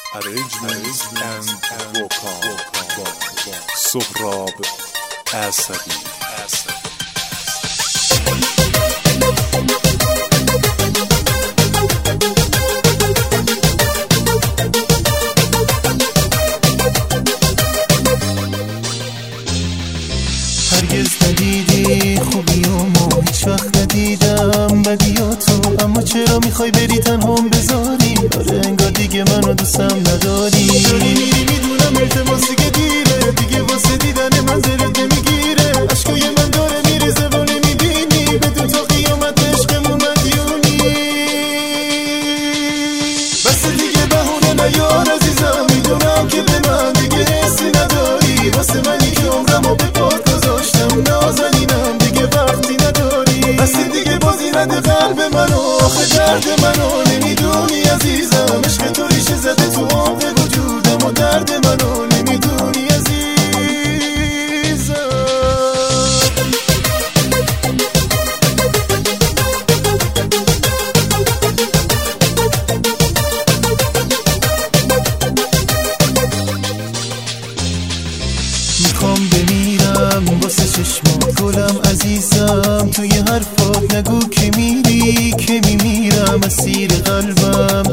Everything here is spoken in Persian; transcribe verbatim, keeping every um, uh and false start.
Arrangements and vocal سهراب عصبی. هرگز ندیدی خوبیامو، هیچ وقت ندیدم بدیاتو، اما چرا میخوای بری تنهام بذاری؟ آره انگار دیگه منو دوستم نداری. داری میری میدونم التماس دیگه دیره، دیگه واسه دیدن منظرت نمیگیره. عشقای من داره میریزه و نمیبینی، بدون تا قیامت عشقمون مدیونی. بس دیگه بهونه نیار عزیزم، میدونم که به من دیگه حسی نداری. واسه منی که عمرمو به پات گذاشتم، نازنینم دیگه وقتی نداری. بس دیگه بازی نده قلب منو، آخه درد منو نمیدونی عزیزم. عشق تو ریشه زده تو عمق وجودم و درد منو نمیدونی عزیزم. میخوام بمیرم واسه چشمات گلم عزیزم، توی حرفات نگو که میری که میمیرم. اسیر قلبم